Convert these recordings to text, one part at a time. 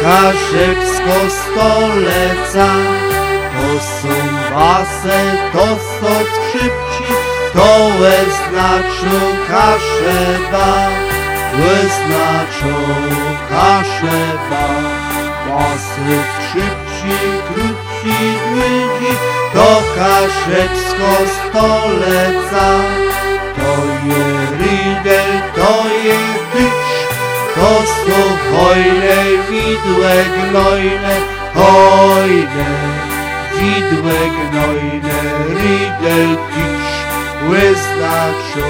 Kaszebsko stoleca, to są wase, to są skrzypci, to znaczą Kaszeba, znaczą Kaszeba. Wasy, skrzypci, krótci, mydzi, to Kaszebsko stoleca, to je rydel, to je tycz, to są hojne, widłe gnojne, hojne, widłe gnojne, rydel, tycz, znaczą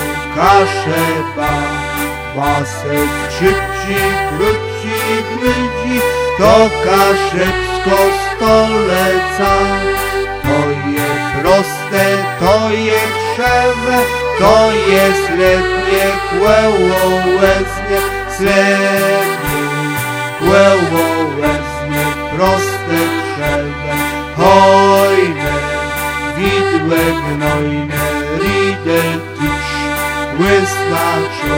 Kaszeba. Wasek, szybci, krótci, grydzi, to Kaszebsko stoleca. To je proste, to je krzewe, to jest letnie kłęło łeznie, slednie kłęło łeznie, proste krzewe, hojne, widłe gnojne, ridel, tycz, znaczą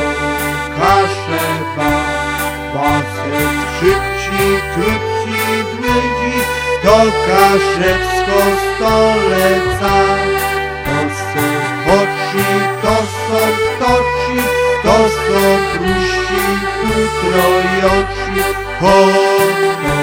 Kaszeba. Wasek, szybci, krótci, grydzi, to Kaszebsko stoleca. To są oczy, to są toci, to są pruści, półtrojoci, chodno,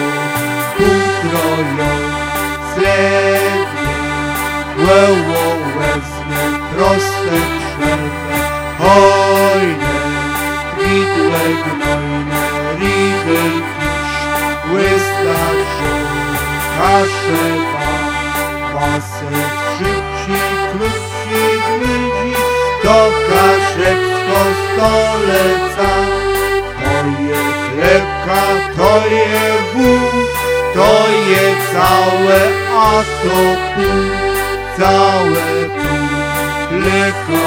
półtrojoci, srednie, kłęło łezne, proste krzewe, hojne, widłe gnojne, ridel, tycz, znaczą Kaszeba. Wasek, szybci, krótci, grydzi, to Kaszebsko stoleca. To je chlebka, to je wół, to je całe, a to pół, całe pół, chlebka,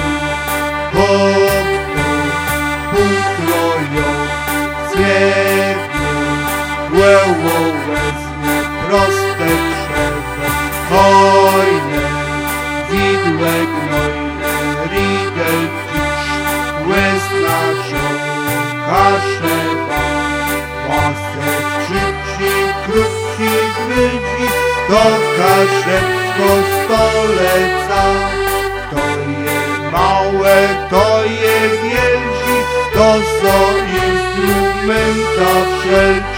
chodno, półtrojo, srednie, kłęło łeznie, proste krzewe, hojne, widłe gnojne, ridel, tycz, znaczą Kaszeba. Wasek, szybci, krótci, grydzi, to Kaszebsko stoleca. To je małe, to je wielci, to są instrumenta wszelkie.